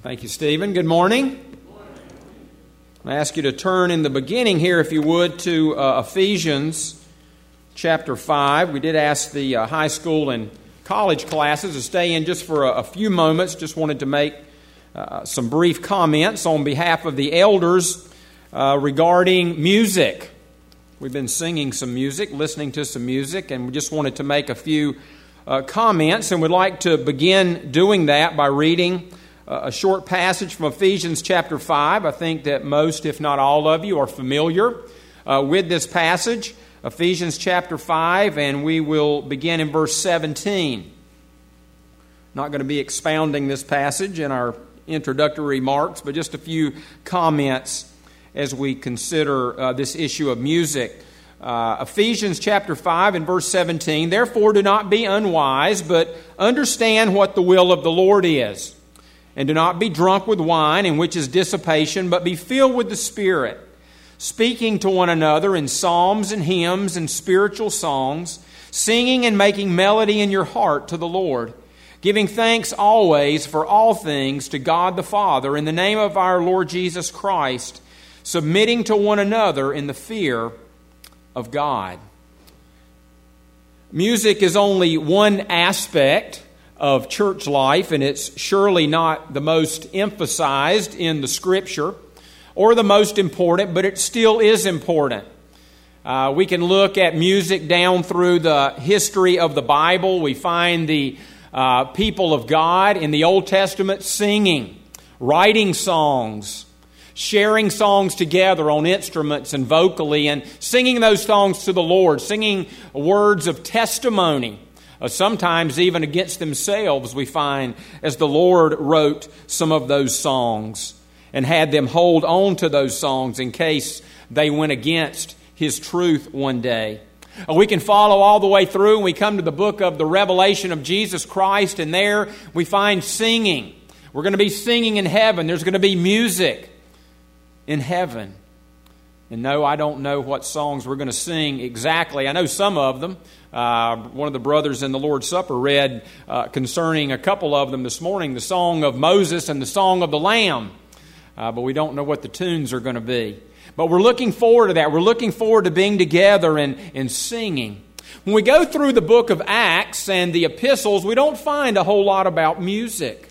Thank you, Stephen. Good morning. I ask you to turn in the beginning here, if you would, to Ephesians chapter 5. We did ask the high school and college classes to stay in just for a few moments. Just wanted to make some brief comments on behalf of the elders regarding music. We've been singing some music, listening to some music, and we just wanted to make a few comments, and would like to begin doing that by reading a short passage from Ephesians chapter 5. I think that most, if not all of you, are familiar with this passage, Ephesians chapter 5, and we will begin in verse 17. Not going to be expounding this passage in our introductory remarks, but just a few comments as we consider this issue of music. Ephesians chapter 5 and verse 17, "Therefore do not be unwise, but understand what the will of the Lord is. And do not be drunk with wine, in which is dissipation, but be filled with the Spirit, speaking to one another in psalms and hymns and spiritual songs, singing and making melody in your heart to the Lord, giving thanks always for all things to God the Father in the name of our Lord Jesus Christ, submitting to one another in the fear of God." Music is only one aspect of church life, and it's surely not the most emphasized in the Scripture or the most important, but it still is important. We can look at music down through the history of the Bible. We find the people of God in the Old Testament singing, writing songs, sharing songs together on instruments and vocally, and singing those songs to the Lord, singing words of testimony. Sometimes even against themselves, we find, as the Lord wrote some of those songs and had them hold on to those songs in case they went against His truth one day. We can follow all the way through, and we come to the book of the Revelation of Jesus Christ, and there we find singing. We're going to be singing in heaven. There's going to be music in heaven. And no, I don't know what songs we're going to sing exactly. I know some of them. One of the brothers in the Lord's Supper read concerning a couple of them this morning, the Song of Moses and the Song of the Lamb. But we don't know what the tunes are going to be. But we're looking forward to that. We're looking forward to being together and singing. When we go through the book of Acts and the epistles, we don't find a whole lot about music.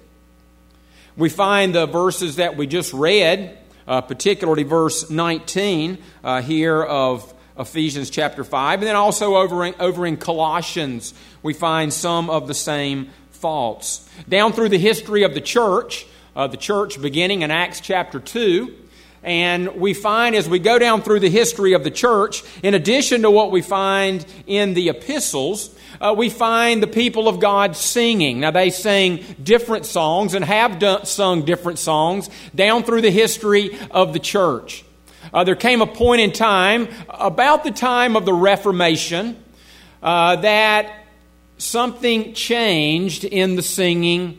We find the verses that we just read, particularly verse 19 here of Ephesians chapter 5. And then also over in Colossians, we find some of the same thoughts. Down through the history of the church beginning in Acts chapter 2, and we find as we go down through the history of the church, in addition to what we find in the epistles, we find the people of God singing. Now, they sang different songs and have sung different songs down through the history of the church. There came a point in time, about the time of the Reformation, that something changed in the singing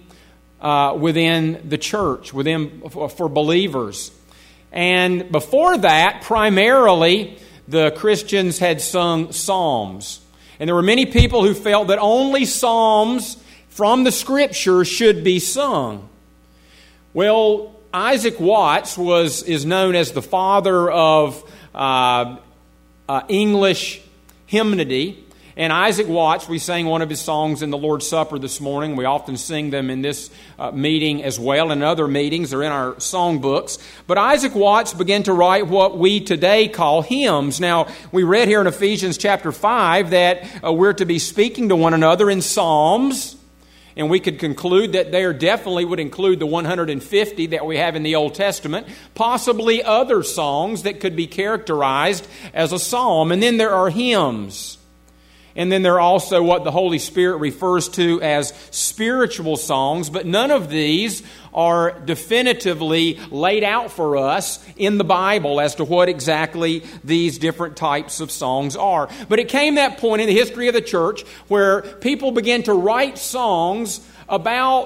within the church, for believers. And before that, primarily, the Christians had sung psalms. And there were many people who felt that only psalms from the Scripture should be sung. Well, Isaac Watts is known as the father of English hymnody. And Isaac Watts, we sang one of his songs in the Lord's Supper this morning. We often sing them in this meeting as well, and other meetings. They're in our songbooks. But Isaac Watts began to write what we today call hymns. Now, we read here in Ephesians chapter 5 that we're to be speaking to one another in psalms. And we could conclude that there definitely would include the 150 that we have in the Old Testament, possibly other songs that could be characterized as a psalm. And then there are hymns. And then there are also what the Holy Spirit refers to as spiritual songs, but none of these are definitively laid out for us in the Bible as to what exactly these different types of songs are. But it came that point in the history of the church where people began to write songs about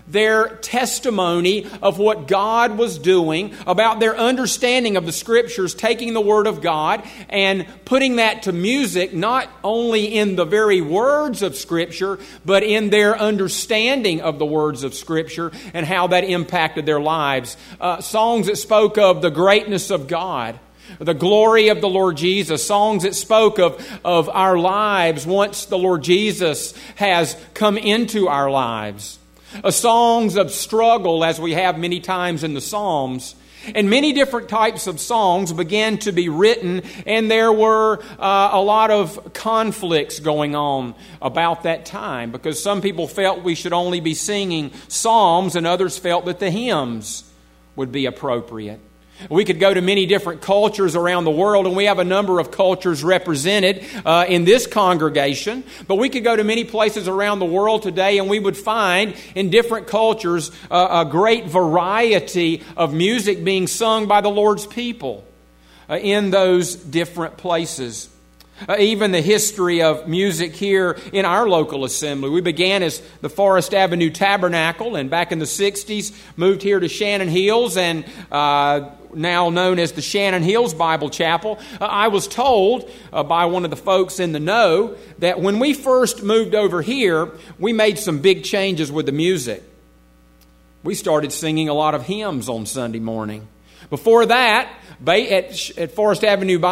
their testimony of what God was doing, about their understanding of the Scriptures, taking the Word of God and putting that to music, not only in the very words of Scripture, but in their understanding of the words of Scripture and how that impacted their lives. Songs that spoke of the greatness of God, the glory of the Lord Jesus, songs that spoke of our lives once the Lord Jesus has come into our lives. Songs of struggle, as we have many times in the Psalms. And many different types of songs began to be written, and there were a lot of conflicts going on about that time, because some people felt we should only be singing psalms, and others felt that the hymns would be appropriate. We could go to many different cultures around the world, and we have a number of cultures represented in this congregation. But we could go to many places around the world today, and we would find in different cultures a great variety of music being sung by the Lord's people in those different places. Even the history of music here in our local assembly. We began as the Forest Avenue Tabernacle, and back in the 60s moved here to Shannon Hills, and now known as the Shannon Hills Bible Chapel. I was told by one of the folks in the know that when we first moved over here, we made some big changes with the music. We started singing a lot of hymns on Sunday morning. Before that, at Forest Avenue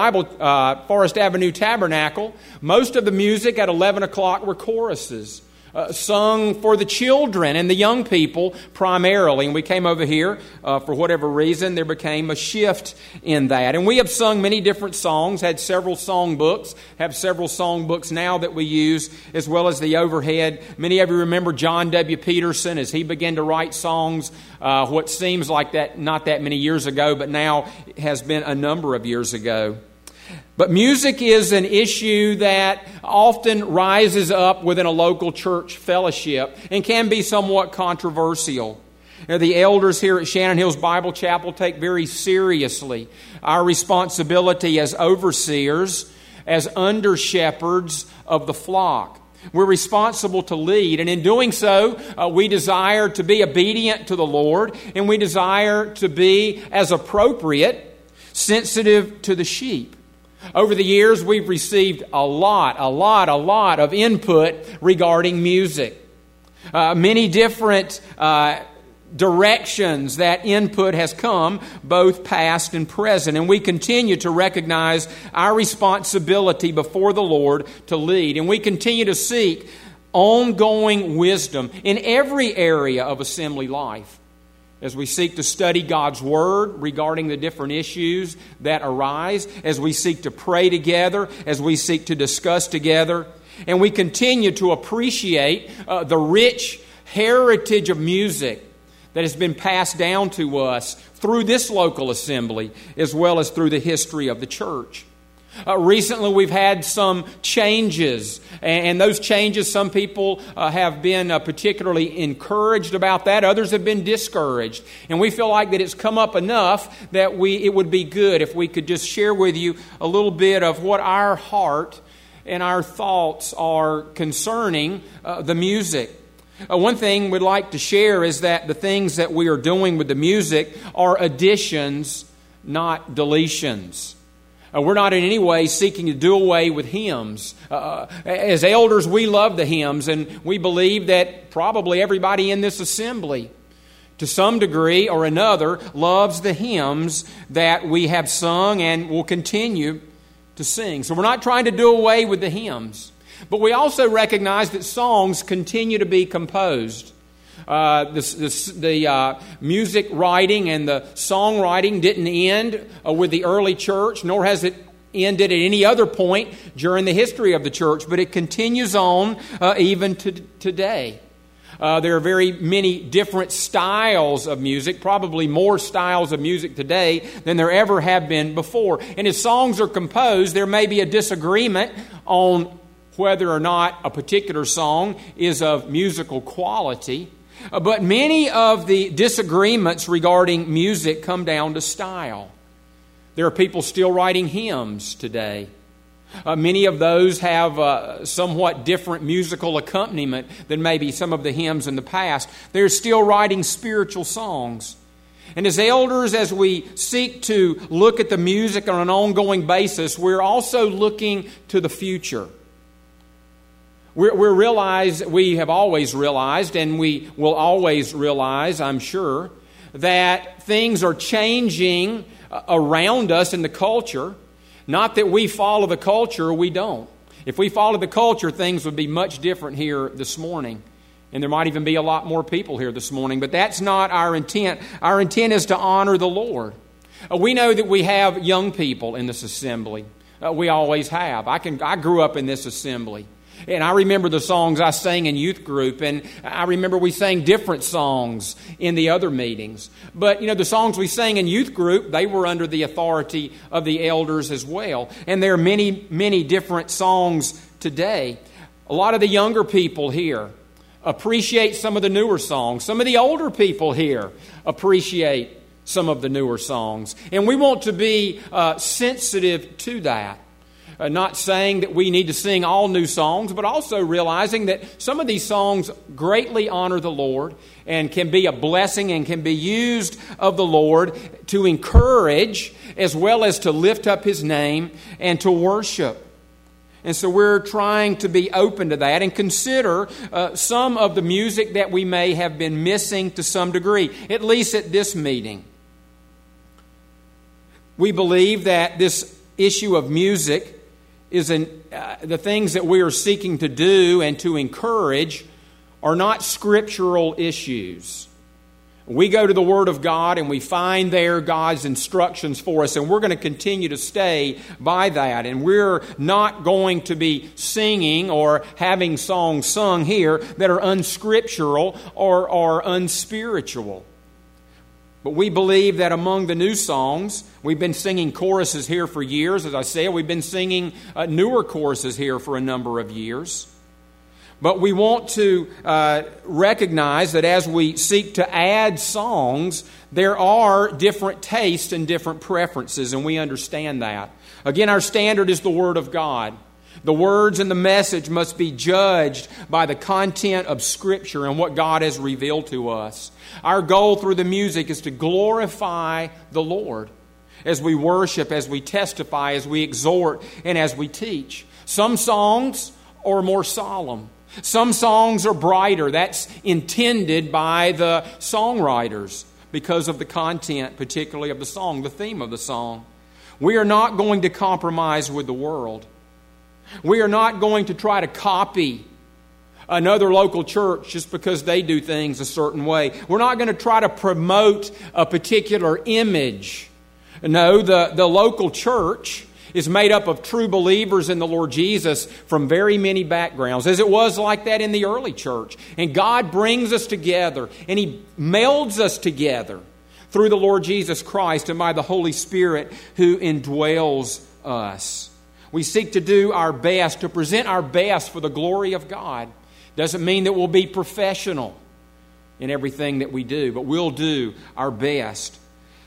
Tabernacle, most of the music at 11 o'clock were choruses, sung for the children and the young people primarily. And we came over here, for whatever reason, there became a shift in that. And we have sung many different songs, had several songbooks, have several songbooks now that we use, as well as the overhead. Many of you remember John W. Peterson as he began to write songs, what seems like that not that many years ago, but now has been a number of years ago. But music is an issue that often rises up within a local church fellowship and can be somewhat controversial. The elders here at Shannon Hills Bible Chapel take very seriously our responsibility as overseers, as under-shepherds of the flock. We're responsible to lead, and in doing so, we desire to be obedient to the Lord, and we desire to be, as appropriate, sensitive to the sheep. Over the years, we've received a lot of input regarding music. Many different directions that input has come, both past and present. And we continue to recognize our responsibility before the Lord to lead. And we continue to seek ongoing wisdom in every area of assembly life, as we seek to study God's Word regarding the different issues that arise, as we seek to pray together, as we seek to discuss together, and we continue to appreciate the rich heritage of music that has been passed down to us through this local assembly, as well as through the history of the church. Recently, we've had some changes, and those changes, some people have been particularly encouraged about that. Others have been discouraged. And we feel like that it's come up enough that it would be good if we could just share with you a little bit of what our heart and our thoughts are concerning the music. One thing we'd like to share is that the things that we are doing with the music are additions, not deletions. We're not in any way seeking to do away with hymns. As elders, we love the hymns, and we believe that probably everybody in this assembly, to some degree or another, loves the hymns that we have sung and will continue to sing. So we're not trying to do away with the hymns. But we also recognize that songs continue to be composed. The music writing and the songwriting didn't end with the early church, nor has it ended at any other point during the history of the church, but it continues on even to today. There are very many different styles of music, probably more styles of music today than there ever have been before. And as songs are composed, there may be a disagreement on whether or not a particular song is of musical quality. But many of the disagreements regarding music come down to style. There are people still writing hymns today. Many of those have somewhat different musical accompaniment than maybe some of the hymns in the past. They're still writing spiritual songs. And as elders, as we seek to look at the music on an ongoing basis, we're also looking to the future. We have always realized, and we will always realize, I'm sure, that things are changing around us in the culture. Not that we follow the culture, we don't. If we follow the culture, things would be much different here this morning. And there might even be a lot more people here this morning. But that's not our intent. Our intent is to honor the Lord. We know that we have young people in this assembly. We always have. I grew up in this assembly. And I remember the songs I sang in youth group, and I remember we sang different songs in the other meetings. But, the songs we sang in youth group, they were under the authority of the elders as well. And there are many, many different songs today. A lot of the younger people here appreciate some of the newer songs. Some of the older people here appreciate some of the newer songs. And we want to be sensitive to that. Not saying that we need to sing all new songs, but also realizing that some of these songs greatly honor the Lord and can be a blessing and can be used of the Lord to encourage as well as to lift up His name and to worship. And so we're trying to be open to that and consider some of the music that we may have been missing to some degree, at least at this meeting. We believe that this issue of music is the things that we are seeking to do and to encourage are not scriptural issues. We go to the Word of God and we find there God's instructions for us, and we're going to continue to stay by that. And we're not going to be singing or having songs sung here that are unscriptural or unspiritual. But we believe that among the new songs, we've been singing choruses here for years. As I said, we've been singing newer choruses here for a number of years. But we want to recognize that as we seek to add songs, there are different tastes and different preferences, and we understand that. Again, our standard is the Word of God. The words and the message must be judged by the content of Scripture and what God has revealed to us. Our goal through the music is to glorify the Lord as we worship, as we testify, as we exhort, and as we teach. Some songs are more solemn. Some songs are brighter. That's intended by the songwriters because of the content, particularly of the song, the theme of the song. We are not going to compromise with the world. We are not going to try to copy another local church just because they do things a certain way. We're not going to try to promote a particular image. No, the local church is made up of true believers in the Lord Jesus from very many backgrounds, as it was like that in the early church. And God brings us together, and He melds us together through the Lord Jesus Christ and by the Holy Spirit who indwells us. We seek to do our best, to present our best for the glory of God. Doesn't mean that we'll be professional in everything that we do, but we'll do our best.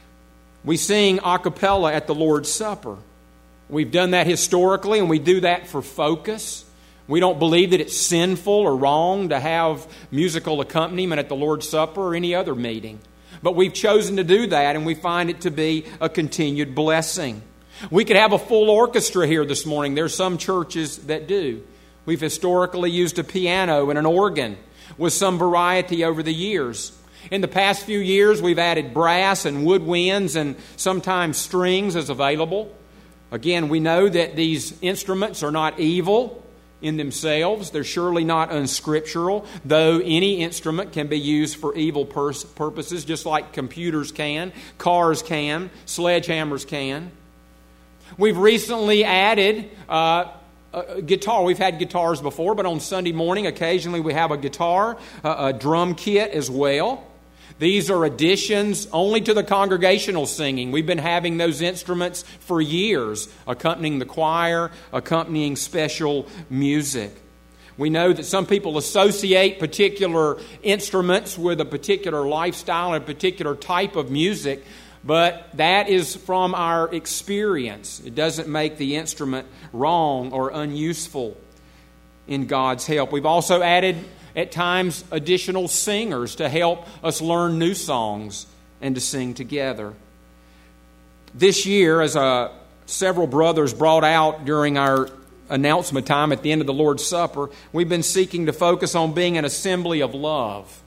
We sing a cappella at the Lord's Supper. We've done that historically, and we do that for focus. We don't believe that it's sinful or wrong to have musical accompaniment at the Lord's Supper or any other meeting. But we've chosen to do that, and we find it to be a continued blessing. We could have a full orchestra here this morning. There's some churches that do. We've historically used a piano and an organ with some variety over the years. In the past few years, we've added brass and woodwinds and sometimes strings as available. Again, we know that these instruments are not evil in themselves. They're surely not unscriptural, though any instrument can be used for evil purposes, just like computers can, cars can, sledgehammers can. We've recently added a guitar. We've had guitars before, but on Sunday morning, occasionally we have a guitar, a drum kit as well. These are additions only to the congregational singing. We've been having those instruments for years, accompanying the choir, accompanying special music. We know that some people associate particular instruments with a particular lifestyle and a particular type of music, but that is from our experience. It doesn't make the instrument wrong or unuseful in God's help. We've also added, at times, additional singers to help us learn new songs and to sing together. This year, as several brothers brought out during our announcement time at the end of the Lord's Supper, we've been seeking to focus on being an assembly of love.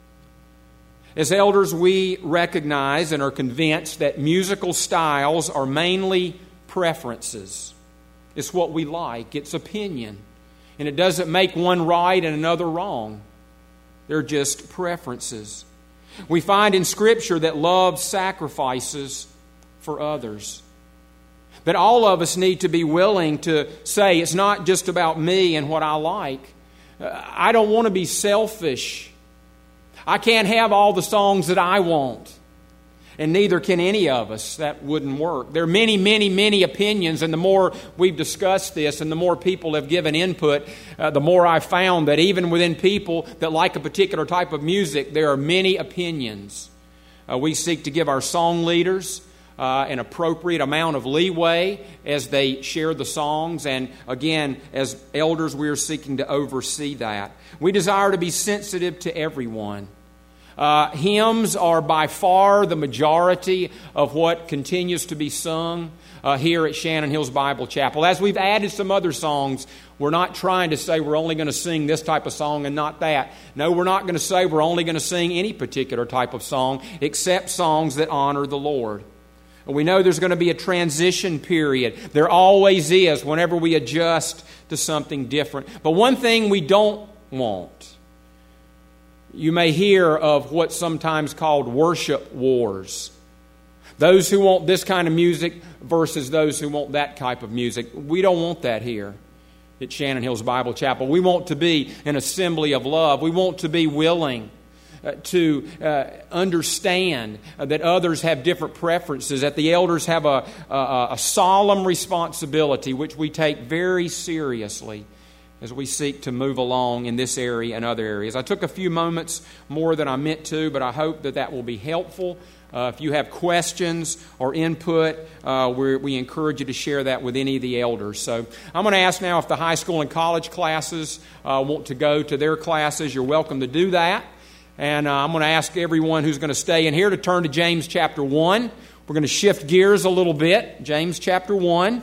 As elders, we recognize and are convinced that musical styles are mainly preferences. It's what we like. It's opinion. And it doesn't make one right and another wrong. They're just preferences. We find in Scripture that love sacrifices for others. That all of us need to be willing to say, it's not just about me and what I like. I don't want to be selfish. I can't have all the songs that I want. And neither can any of us. That wouldn't work. There are many, many, many opinions, and the more we've discussed this and the more people have given input, the more I've found that even within people that like a particular type of music, there are many opinions. We seek to give our song leaders an appropriate amount of leeway as they share the songs. And again, as elders, we are seeking to oversee that. We desire to be sensitive to everyone. Hymns are by far the majority of what continues to be sung here at Shannon Hills Bible Chapel. As we've added some other songs, we're not trying to say we're only going to sing this type of song and not that. No, we're not going to say we're only going to sing any particular type of song except songs that honor the Lord. We know there's going to be a transition period. There always is whenever we adjust to something different. But one thing we don't want, you may hear of what's sometimes called worship wars. Those who want this kind of music versus those who want that type of music. We don't want that here at Shannon Hills Bible Chapel. We want to be an assembly of love. We want to be willing to understand that others have different preferences, that the elders have a solemn responsibility which we take very seriously as we seek to move along in this area and other areas. I took a few moments more than I meant to, but I hope that will be helpful. If you have questions or input, we encourage you to share that with any of the elders. So I'm going to ask now if the high school and college classes want to go to their classes. You're welcome to do that. And I'm going to ask everyone who's going to stay in here to turn to James chapter 1. We're going to shift gears a little bit. James chapter 1.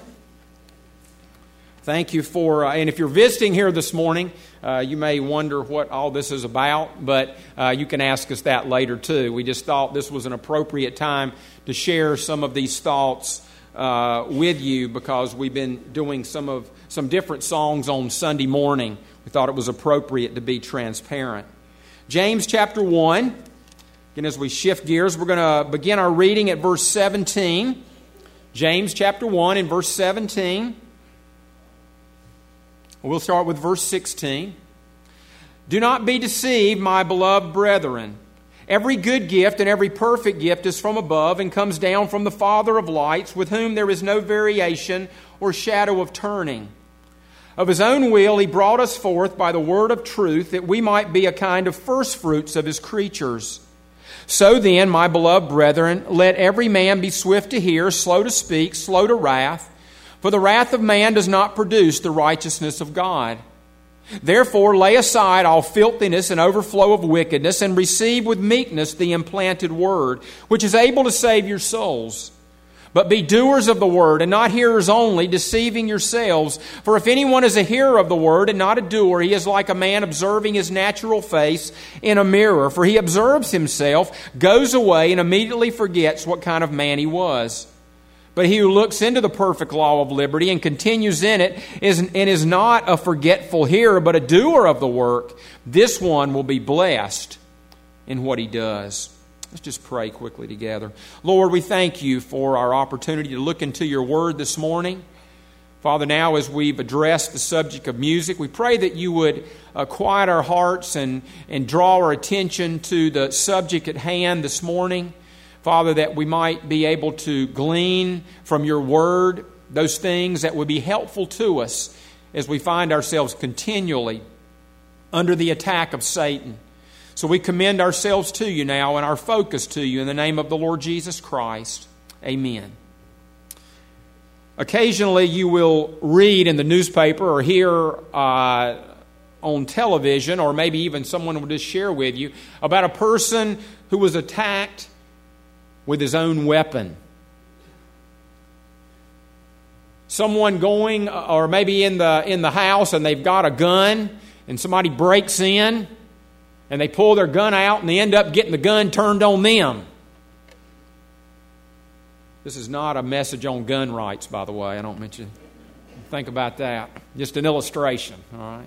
Thank you for, and if you're visiting here this morning, you may wonder what all this is about, but you can ask us that later too. We just thought this was an appropriate time to share some of these thoughts with you because we've been doing some different songs on Sunday morning. We thought it was appropriate to be transparent. James chapter 1, again, as we shift gears, we're going to begin our reading at verse 17. James chapter 1 and verse 17. We'll start with verse 16. Do not be deceived, my beloved brethren. Every good gift and every perfect gift is from above and comes down from the Father of lights, with whom there is no variation or shadow of turning. Of His own will He brought us forth by the word of truth, that we might be a kind of firstfruits of His creatures. So then, my beloved brethren, let every man be swift to hear, slow to speak, slow to wrath, for the wrath of man does not produce the righteousness of God. Therefore lay aside all filthiness and overflow of wickedness, and receive with meekness the implanted word, which is able to save your souls. But be doers of the word, and not hearers only, deceiving yourselves. For if anyone is a hearer of the word and not a doer, he is like a man observing his natural face in a mirror. For he observes himself, goes away, and immediately forgets what kind of man he was. But he who looks into the perfect law of liberty and continues in it is not a forgetful hearer, but a doer of the work. This one will be blessed in what he does. Let's just pray quickly together. Lord, we thank You for our opportunity to look into Your Word this morning. Father, now as we've addressed the subject of music, we pray that You would quiet our hearts and draw our attention to the subject at hand this morning. Father, that we might be able to glean from Your Word those things that would be helpful to us as we find ourselves continually under the attack of Satan. So we commend ourselves to you now and our focus to you in the name of the Lord Jesus Christ. Amen. Occasionally you will read in the newspaper or hear on television, or maybe even someone will just share with you about a person who was attacked with his own weapon. Someone going, or maybe in the house, and they've got a gun, and somebody breaks in, and they pull their gun out, and they end up getting the gun turned on them. This is not a message on gun rights, by the way. I don't mention. Think about that. Just an illustration, all right?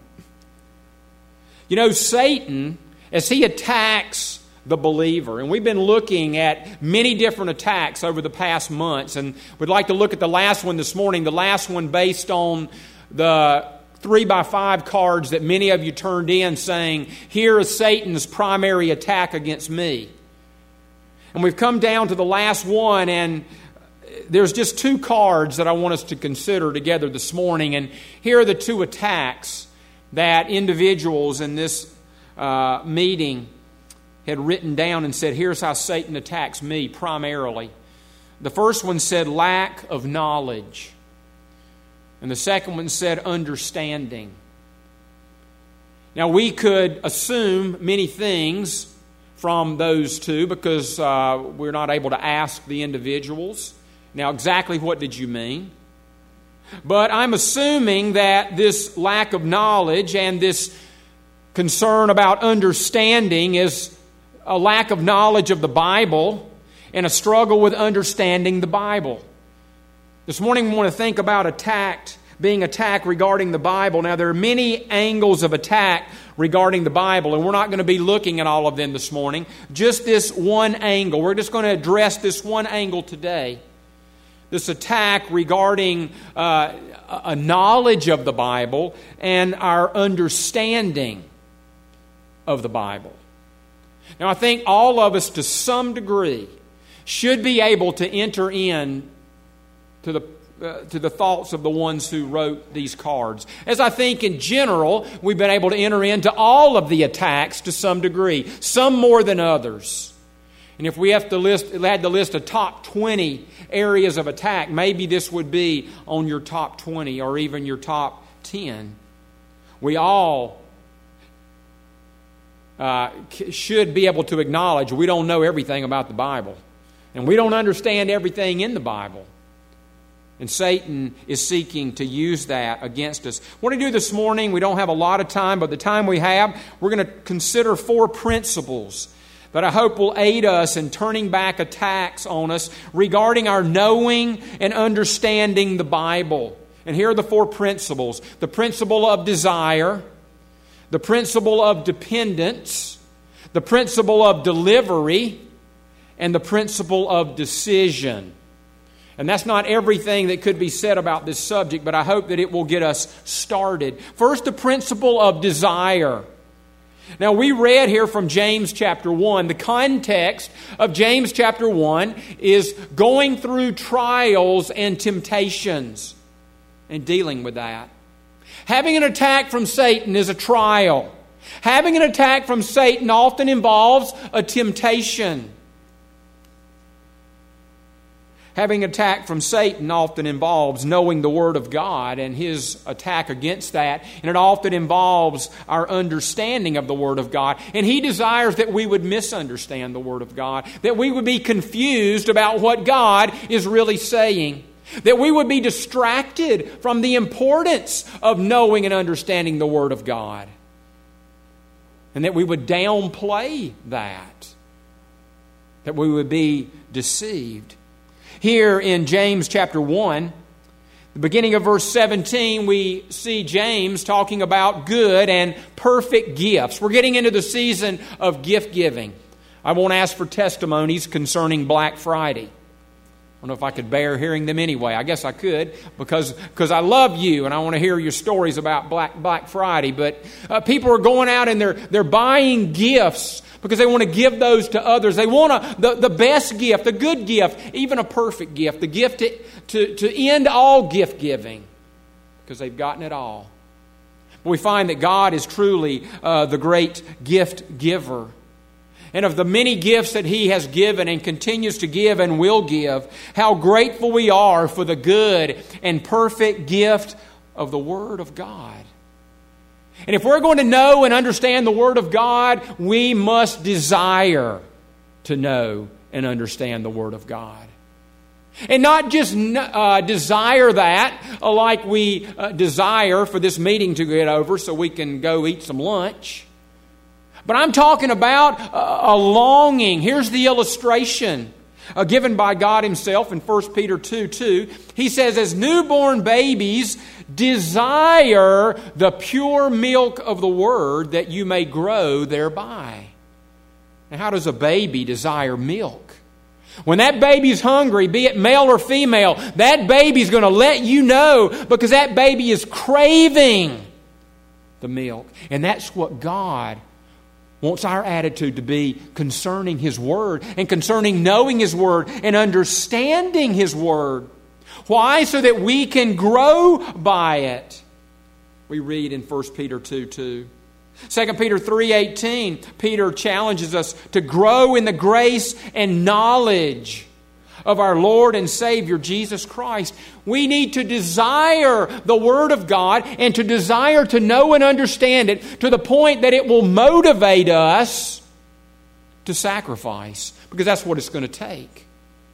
You know, Satan, as he attacks the believer, and we've been looking at many different attacks over the past months, and we'd like to look at the last one this morning, the last one based on the 3x5 cards that many of you turned in saying, here is Satan's primary attack against me. And we've come down to the last one, and there's just two cards that I want us to consider together this morning. And here are the two attacks that individuals in this meeting had written down and said, here's how Satan attacks me primarily. The first one said lack of knowledge. And the second one said understanding. Now we could assume many things from those two because we're not able to ask the individuals. Now, exactly what did you mean? But I'm assuming that this lack of knowledge and this concern about understanding is a lack of knowledge of the Bible and a struggle with understanding the Bible. This morning we want to think about being attacked regarding the Bible. Now, there are many angles of attack regarding the Bible, and we're not going to be looking at all of them this morning. Just this one angle. We're just going to address this one angle today. This attack regarding a knowledge of the Bible and our understanding of the Bible. Now, I think all of us, to some degree, should be able to enter in to the thoughts of the ones who wrote these cards. As I think in general, we've been able to enter into all of the attacks to some degree, some more than others. And if we had to list a top 20 areas of attack, maybe this would be on your top 20 or even your top 10. We all should be able to acknowledge we don't know everything about the Bible. And we don't understand everything in the Bible. And Satan is seeking to use that against us. What do we do this morning? We don't have a lot of time, but the time we have, we're going to consider 4 principles that I hope will aid us in turning back attacks on us regarding our knowing and understanding the Bible. And here are the 4 principles. The principle of desire, the principle of dependence, the principle of delivery, and the principle of decision. And that's not everything that could be said about this subject, but I hope that it will get us started. First, the principle of desire. Now, we read here from James chapter 1. The context of James chapter 1 is going through trials and temptations and dealing with that. Having an attack from Satan is a trial. Having an attack from Satan often involves a temptation. Having an attack from Satan often involves knowing the Word of God and his attack against that. And it often involves our understanding of the Word of God. And he desires that we would misunderstand the Word of God. That we would be confused about what God is really saying. That we would be distracted from the importance of knowing and understanding the Word of God. And that we would downplay that. That we would be deceived. Here in James chapter 1, the beginning of verse 17, we see James talking about good and perfect gifts. We're getting into the season of gift giving. I won't ask for testimonies concerning Black Friday. I don't know if I could bear hearing them anyway. I guess I could because I love you and I want to hear your stories about Black Friday. But people are going out and they're buying gifts because they want to give those to others. They want the best gift, the good gift, even a perfect gift, the gift to end all gift giving because they've gotten it all. We find that God is truly the great gift giver. And of the many gifts that He has given and continues to give and will give, how grateful we are for the good and perfect gift of the Word of God. And if we're going to know and understand the Word of God, we must desire to know and understand the Word of God. And not just desire that like we desire for this meeting to get over so we can go eat some lunch. But I'm talking about a longing. Here's the illustration given by God Himself in 1 Peter 2:2. He says, as newborn babies, desire the pure milk of the Word that you may grow thereby. Now, how does a baby desire milk? When that baby's hungry, be it male or female, that baby's going to let you know because that baby is craving the milk. And that's what God wants our attitude to be concerning His Word and concerning knowing His Word and understanding His Word. Why? So that we can grow by it. We read in 1 Peter 2:2. 2 Peter 3:18, Peter challenges us to grow in the grace and knowledge of our Lord and Savior, Jesus Christ. We need to desire the Word of God and to desire to know and understand it to the point that it will motivate us to sacrifice, because that's what it's going to take.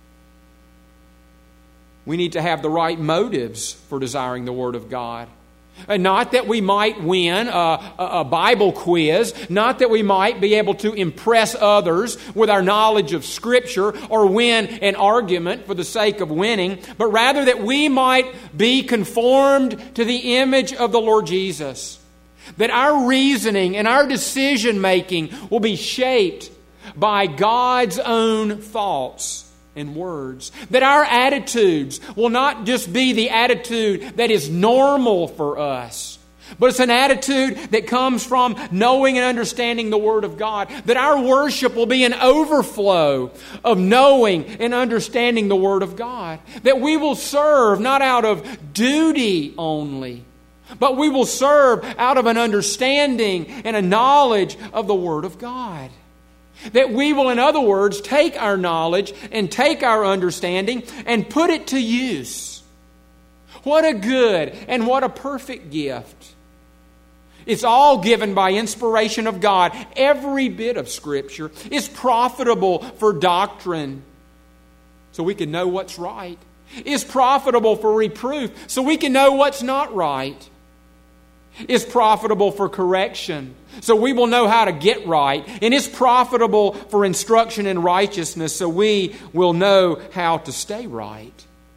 We need to have the right motives for desiring the Word of God. Not that we might win a Bible quiz, not that we might be able to impress others with our knowledge of Scripture or win an argument for the sake of winning, but rather that we might be conformed to the image of the Lord Jesus. That our reasoning and our decision making will be shaped by God's own thoughts and words. That our attitudes will not just be the attitude that is normal for us, but it's an attitude that comes from knowing and understanding the Word of God. That our worship will be an overflow of knowing and understanding the Word of God. That we will serve not out of duty only, but we will serve out of an understanding and a knowledge of the Word of God. That we will, in other words, take our knowledge and take our understanding and put it to use. What a good and what a perfect gift. It's all given by inspiration of God. Every bit of Scripture is profitable for doctrine, so we can know what's right. It's profitable for reproof, so we can know what's not right. Is profitable for correction, so we will know how to get right. And is profitable for instruction in righteousness, so we will know how to stay right.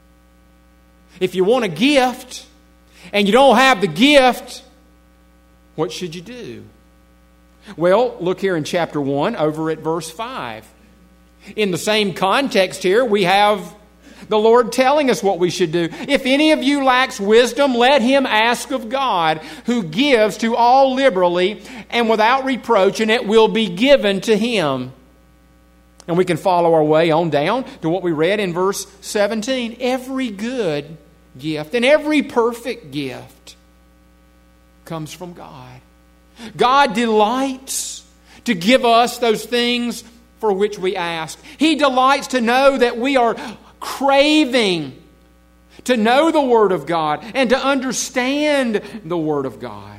If you want a gift and you don't have the gift, what should you do? Well, look here in chapter 1 over at verse 5. In the same context here, we have the Lord telling us what we should do. If any of you lacks wisdom, let him ask of God, who gives to all liberally and without reproach, and it will be given to him. And we can follow our way on down to what we read in verse 17. Every good gift and every perfect gift comes from God. God delights to give us those things for which we ask. He delights to know that we are craving to know the Word of God and to understand the Word of God.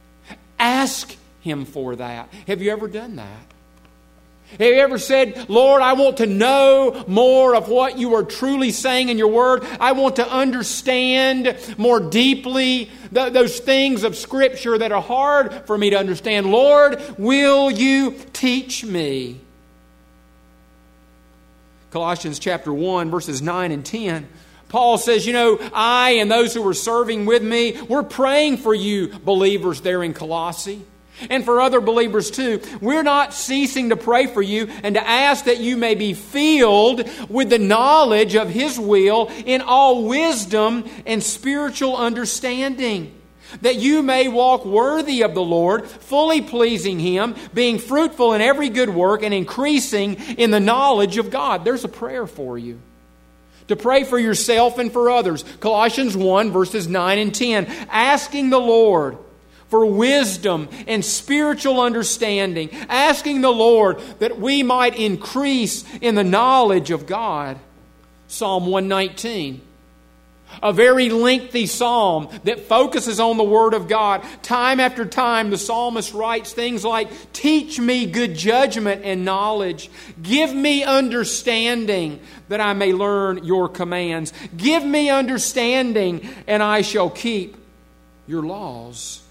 Ask Him for that. Have you ever done that? Have you ever said, Lord, I want to know more of what you are truly saying in your Word. I want to understand more deeply those things of Scripture that are hard for me to understand. Lord, will you teach me? Colossians chapter 1, verses 9 and 10. Paul says, I and those who were serving with me, we're praying for you believers there in Colossae. And for other believers too. We're not ceasing to pray for you and to ask that you may be filled with the knowledge of His will in all wisdom and spiritual understanding. That you may walk worthy of the Lord, fully pleasing Him, being fruitful in every good work and increasing in the knowledge of God. There's a prayer for you. To pray for yourself and for others. Colossians 1, verses 9 and 10. Asking the Lord for wisdom and spiritual understanding, asking the Lord that we might increase in the knowledge of God. Psalm 119. A very lengthy psalm that focuses on the Word of God. Time after time, the psalmist writes things like, "Teach me good judgment and knowledge. Give me understanding that I may learn your commands. Give me understanding and I shall keep your laws."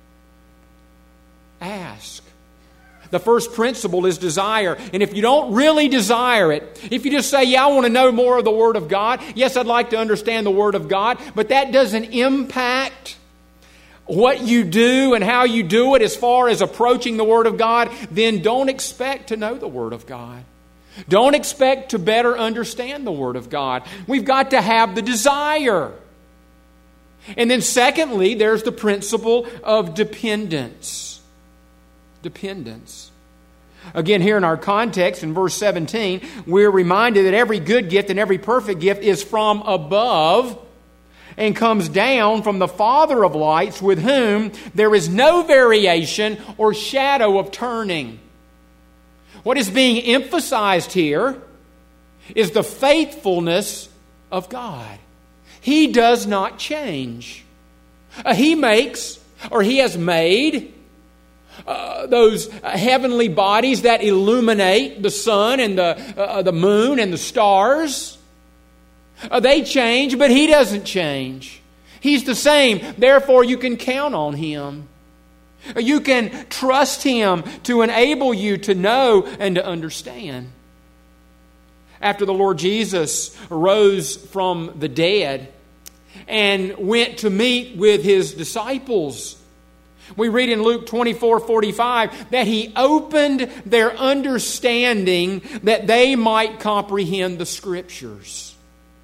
Ask. The first principle is desire. And if you don't really desire it, if you just say, "Yeah, I want to know more of the Word of God. Yes, I'd like to understand the Word of God," but that doesn't impact what you do and how you do it as far as approaching the Word of God, then don't expect to know the Word of God. Don't expect to better understand the Word of God. We've got to have the desire. And then secondly, there's the principle of dependence. Dependence. Again, here in our context, in verse 17, we're reminded that every good gift and every perfect gift is from above and comes down from the Father of lights, with whom there is no variation or shadow of turning. What is being emphasized here is the faithfulness of God. He does not change. He makes, or He has made, those heavenly bodies that illuminate the sun and the moon and the stars. They change, but He doesn't change. He's the same. Therefore, you can count on Him. You can trust Him to enable you to know and to understand. After the Lord Jesus rose from the dead and went to meet with His disciples, we read in Luke 24:45 that He opened their understanding that they might comprehend the Scriptures.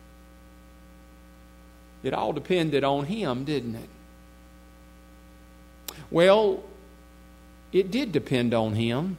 It all depended on Him, didn't it? Well, it did depend on Him.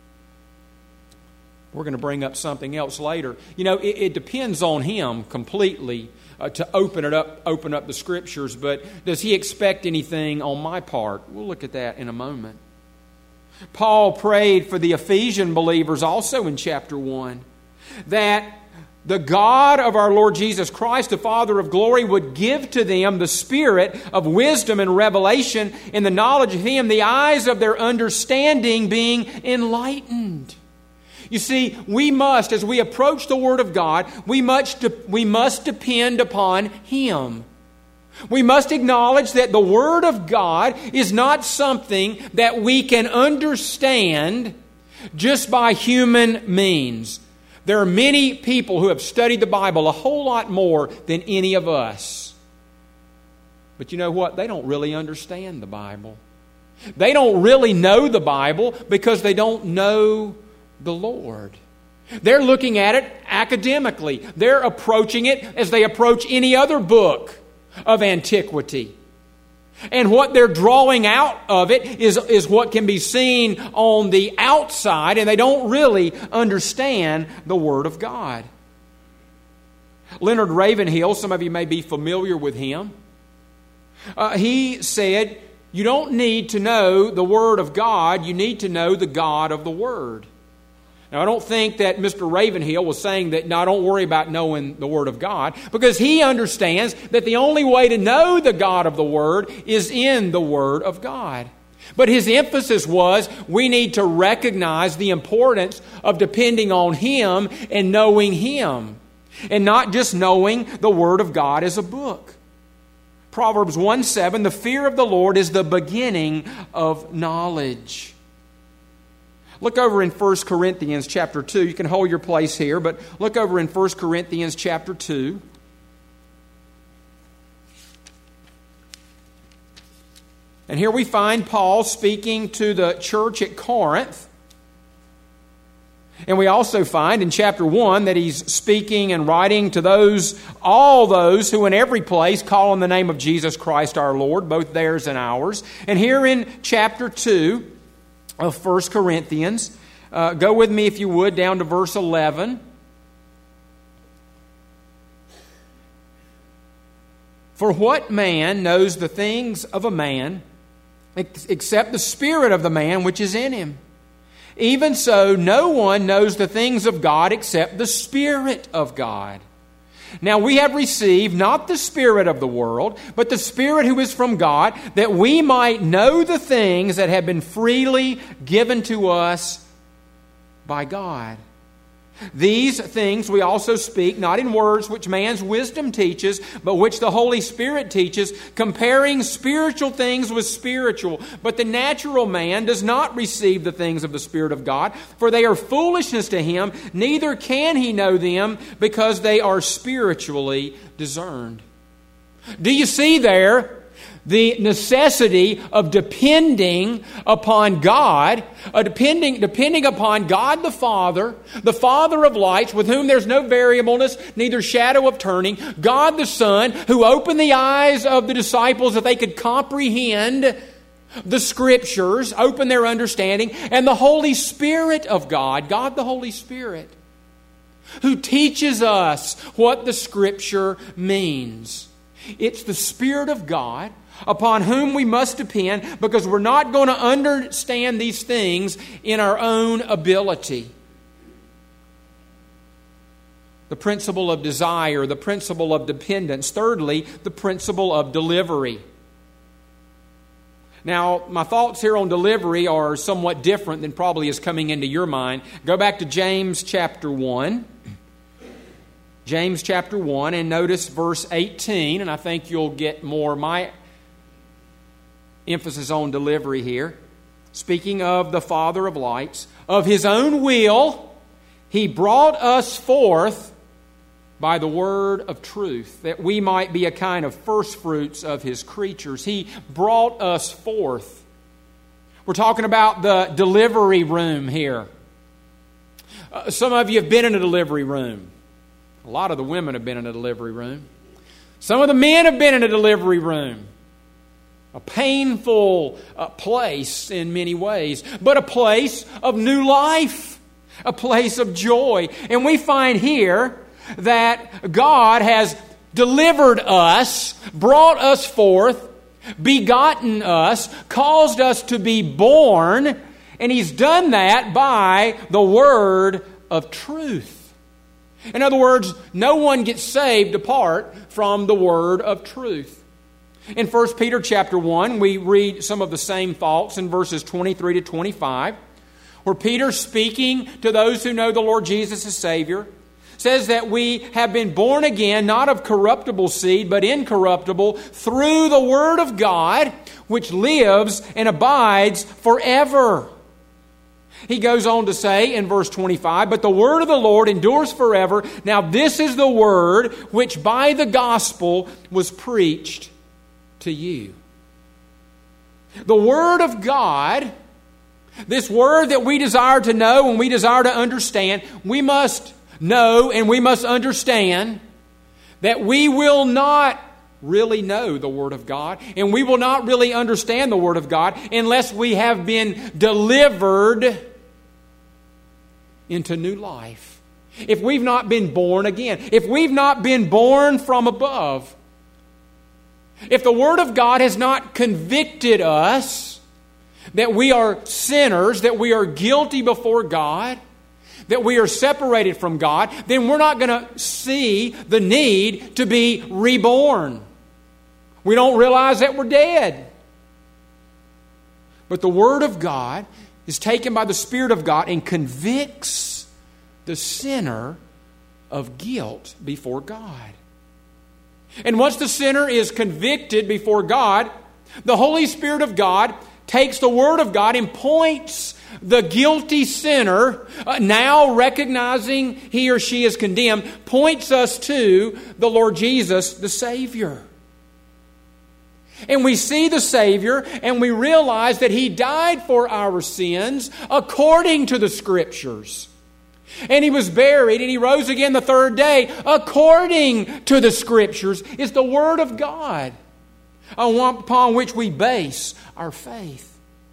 We're going to bring up something else later. You know, it depends on Him completely to open up the Scriptures, but does He expect anything on my part? We'll look at that in a moment. Paul prayed for the Ephesian believers also in chapter 1 that the God of our Lord Jesus Christ, the Father of glory, would give to them the spirit of wisdom and revelation in the knowledge of Him, the eyes of their understanding being enlightened. You see, we must, as we approach the Word of God, we must depend upon Him. We must acknowledge that the Word of God is not something that we can understand just by human means. There are many people who have studied the Bible a whole lot more than any of us. But you know what? They don't really understand the Bible. They don't really know the Bible because they don't know the Lord. They're looking at it academically. They're approaching it as they approach any other book of antiquity. And what they're drawing out of it is what can be seen on the outside, and they don't really understand the Word of God. Leonard Ravenhill, some of you may be familiar with him. He said, you don't need to know the Word of God, you need to know the God of the Word. Now, I don't think that Mr. Ravenhill was saying that, no, don't worry about knowing the Word of God, because he understands that the only way to know the God of the Word is in the Word of God. But his emphasis was, we need to recognize the importance of depending on Him and knowing Him, and not just knowing the Word of God as a book. Proverbs 1:7, the fear of the Lord is the beginning of knowledge. Look over in 1 Corinthians chapter 2. You can hold your place here, but look over in 1 Corinthians chapter 2. And here we find Paul speaking to the church at Corinth. And we also find in chapter 1 that he's speaking and writing to all those who in every place call on the name of Jesus Christ our Lord, both theirs and ours. And here in chapter 2 of 1 Corinthians. Go with me, if you would, down to verse 11. For what man knows the things of a man except the spirit of the man which is in him. Even so, no one knows the things of God except the Spirit of God. Now we have received not the spirit of the world, but the Spirit who is from God, that we might know the things that have been freely given to us by God. These things we also speak, not in words which man's wisdom teaches, but which the Holy Spirit teaches, comparing spiritual things with spiritual. But the natural man does not receive the things of the Spirit of God, for they are foolishness to him, neither can he know them, because they are spiritually discerned. Do you see there the necessity of depending upon God, depending upon God the Father of lights, with whom there's no variableness, neither shadow of turning, God the Son, who opened the eyes of the disciples that they could comprehend the Scriptures, open their understanding, and the Holy Spirit of God, God the Holy Spirit, who teaches us what the Scripture means. It's the Spirit of God upon whom we must depend, because we're not going to understand these things in our own ability. The principle of desire, the principle of dependence. Thirdly, the principle of delivery. Now, my thoughts here on delivery are somewhat different than probably is coming into your mind. Go back to James chapter 1. James chapter 1, and notice verse 18, and I think you'll get more my emphasis on delivery here. Speaking of the Father of lights, of His own will, He brought us forth by the word of truth, that we might be a kind of first fruits of His creatures. He brought us forth. We're talking about the delivery room here. Some of you have been in a delivery room. A lot of the women have been in a delivery room. Some of the men have been in a delivery room. A painful place in many ways, but a place of new life, a place of joy. And we find here that God has delivered us, brought us forth, begotten us, caused us to be born, and He's done that by the word of truth. In other words, no one gets saved apart from the word of truth. In 1 Peter chapter 1, we read some of the same thoughts in verses 23 to 25, where Peter, speaking to those who know the Lord Jesus as Savior, says that we have been born again, not of corruptible seed, but incorruptible, through the Word of God, which lives and abides forever. He goes on to say in verse 25, but the word of the Lord endures forever. Now this is the word which by the gospel was preached to you. The Word of God, this Word that we desire to know and we desire to understand, we must know and we must understand that we will not really know the Word of God, and we will not really understand the Word of God unless we have been delivered into new life. If we've not been born again, if we've not been born from above, if the Word of God has not convicted us that we are sinners, that we are guilty before God, that we are separated from God, then we're not going to see the need to be reborn. We don't realize that we're dead. But the Word of God is taken by the Spirit of God and convicts the sinner of guilt before God. And once the sinner is convicted before God, the Holy Spirit of God takes the Word of God and points the guilty sinner, now recognizing he or she is condemned, points us to the Lord Jesus, the Savior. And we see the Savior and we realize that He died for our sins according to the Scriptures. And He was buried and He rose again the third day according to the Scriptures. It's the Word of God upon which we base our faith.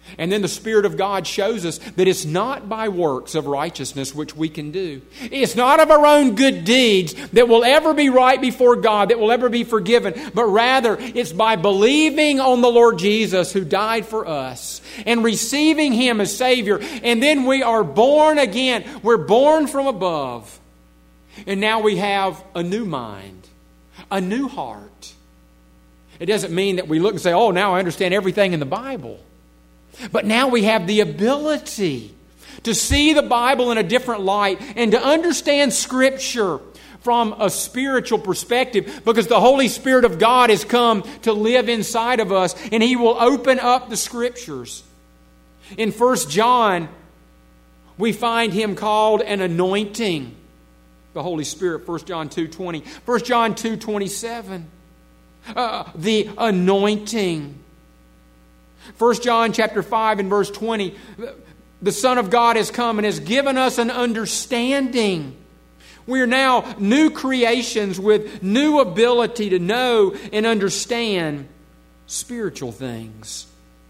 And then the Spirit of God shows us that it's not by works of righteousness which we can do. It's not of our own good deeds that will ever be right before God, that will ever be forgiven, but rather it's by believing on the Lord Jesus who died for us and receiving Him as Savior. And then we are born again. We're born from above. And now we have a new mind, a new heart. It doesn't mean that we look and say, oh, now I understand everything in the Bible. But now we have the ability to see the Bible in a different light and to understand Scripture from a spiritual perspective, because the Holy Spirit of God has come to live inside of us, and He will open up the Scriptures. In 1 John, we find Him called an anointing. The Holy Spirit, 1 John 2:20. 1 John 2:27. The anointing. 1 John chapter 5 and verse 20, the Son of God has come and has given us an understanding. We are now new creations with new ability to know and understand spiritual things.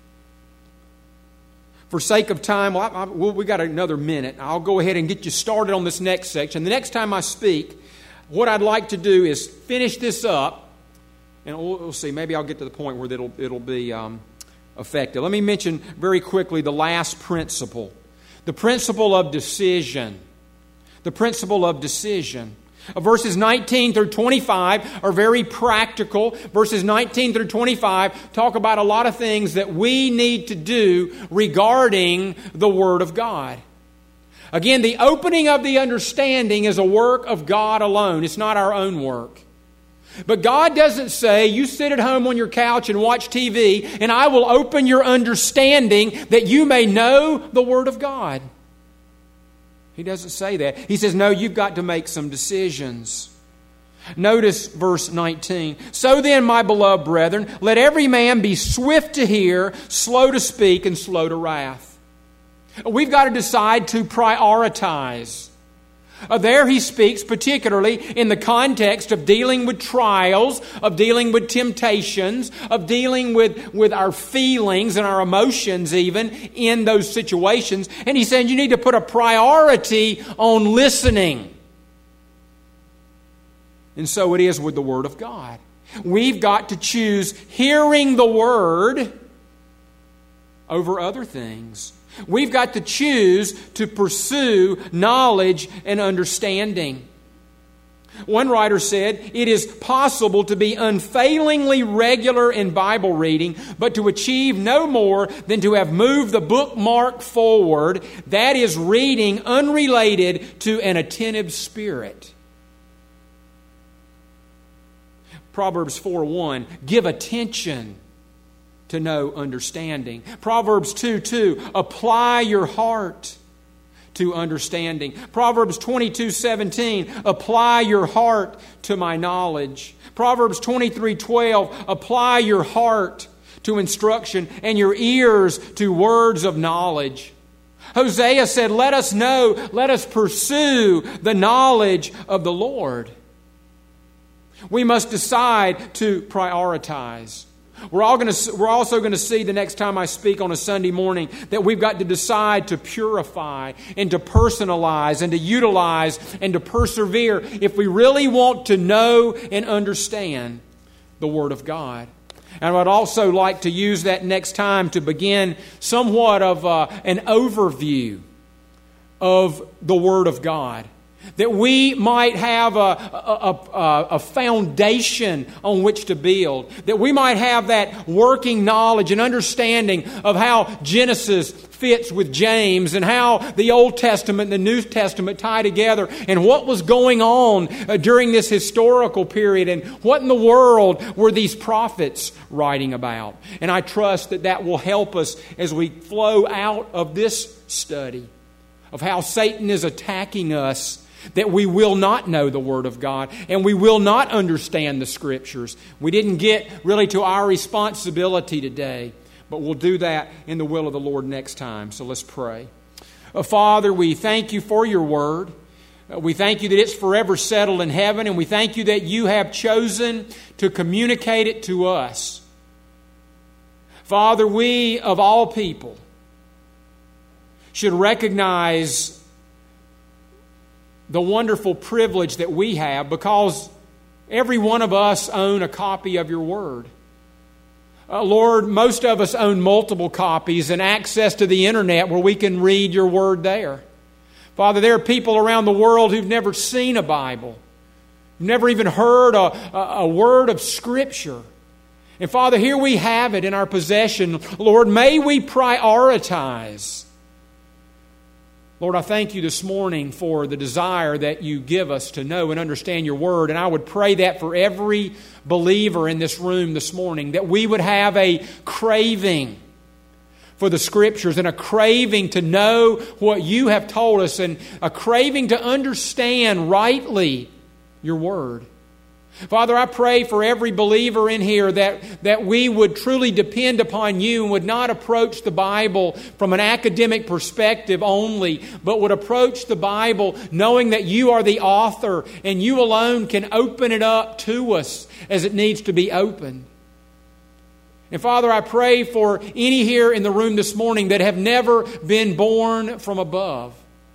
For sake of time, we got another minute. I'll go ahead and get you started on this next section. The next time I speak, what I'd like to do is finish this up, and we'll see. Maybe I'll get to the point where it'll be effective. Let me mention very quickly the last principle. The principle of decision. The principle of decision. Verses 19 through 25 are very practical. Verses 19 through 25 talk about a lot of things that we need to do regarding the Word of God. Again, the opening of the understanding is a work of God alone. It's not our own work. But God doesn't say, you sit at home on your couch and watch TV, and I will open your understanding that you may know the Word of God. He doesn't say that. He says, no, you've got to make some decisions. Notice verse 19. So then, my beloved brethren, let every man be swift to hear, slow to speak, and slow to wrath. We've got to decide to prioritize. There he speaks particularly in the context of dealing with trials, of dealing with temptations, of dealing with our feelings and our emotions even in those situations. And he's saying you need to put a priority on listening. And so it is with the Word of God. We've got to choose hearing the Word over other things. We've got to choose to pursue knowledge and understanding. One writer said, it is possible to be unfailingly regular in Bible reading, but to achieve no more than to have moved the bookmark forward, that is reading unrelated to an attentive spirit. Proverbs 4:1, give attention to know understanding. Proverbs 2:2, apply your heart to understanding. Proverbs 22:17, apply your heart to my knowledge. Proverbs 23:12, apply your heart to instruction and your ears to words of knowledge. Hosea said, let us know, let us pursue the knowledge of the Lord. We must decide to prioritize. We're also going to see the next time I speak on a Sunday morning that we've got to decide to purify and to personalize and to utilize and to persevere if we really want to know and understand the Word of God. And I'd also like to use that next time to begin somewhat of an overview of the Word of God. That we might have a foundation on which to build. That we might have that working knowledge and understanding of how Genesis fits with James and how the Old Testament and the New Testament tie together and what was going on during this historical period and what in the world were these prophets writing about. And I trust that that will help us as we flow out of this study of how Satan is attacking us, that we will not know the Word of God and we will not understand the Scriptures. We didn't get really to our responsibility today, but we'll do that in the will of the Lord next time. So let's pray. Father, we thank you for your Word. We thank you that it's forever settled in heaven, and we thank you that you have chosen to communicate it to us. Father, we of all people should recognize the wonderful privilege that we have, because every one of us own a copy of your Word. Lord, most of us own multiple copies and access to the internet where we can read your Word there. Father, there are people around the world who've never seen a Bible, never even heard a word of Scripture. And Father, here we have it in our possession. Lord, may we prioritize. Lord, I thank you this morning for the desire that you give us to know and understand your Word. And I would pray that for every believer in this room this morning, that we would have a craving for the Scriptures and a craving to know what you have told us and a craving to understand rightly your Word. Father, I pray for every believer in here that we would truly depend upon you and would not approach the Bible from an academic perspective only, but would approach the Bible knowing that you are the author and you alone can open it up to us as it needs to be opened. And Father, I pray for any here in the room this morning that have never been born from above.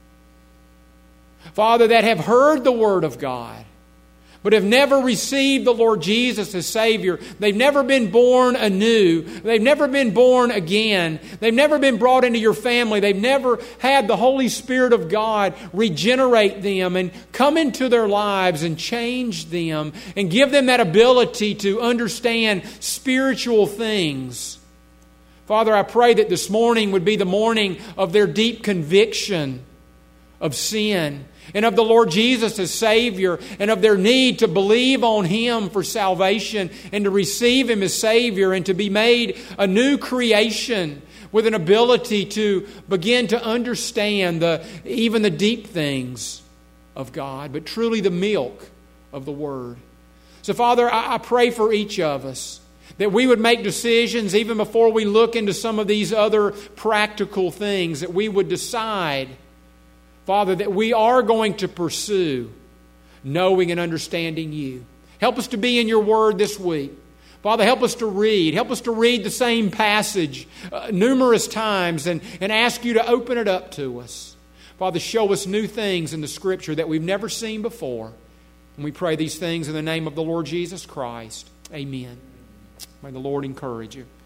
Father, that have heard the Word of God, but have never received the Lord Jesus as Savior. They've never been born anew. They've never been born again. They've never been brought into your family. They've never had the Holy Spirit of God regenerate them and come into their lives and change them and give them that ability to understand spiritual things. Father, I pray that this morning would be the morning of their deep conviction of sin and of the Lord Jesus as Savior, and of their need to believe on Him for salvation and to receive Him as Savior and to be made a new creation with an ability to begin to understand even the deep things of God, but truly the milk of the Word. So Father, I pray for each of us that we would make decisions even before we look into some of these other practical things, that we would decide, Father, that we are going to pursue knowing and understanding you. Help us to be in your Word this week. Father, help us to read. Help us to read the same passage numerous times and ask you to open it up to us. Father, show us new things in the Scripture that we've never seen before. And we pray these things in the name of the Lord Jesus Christ. Amen. May the Lord encourage you.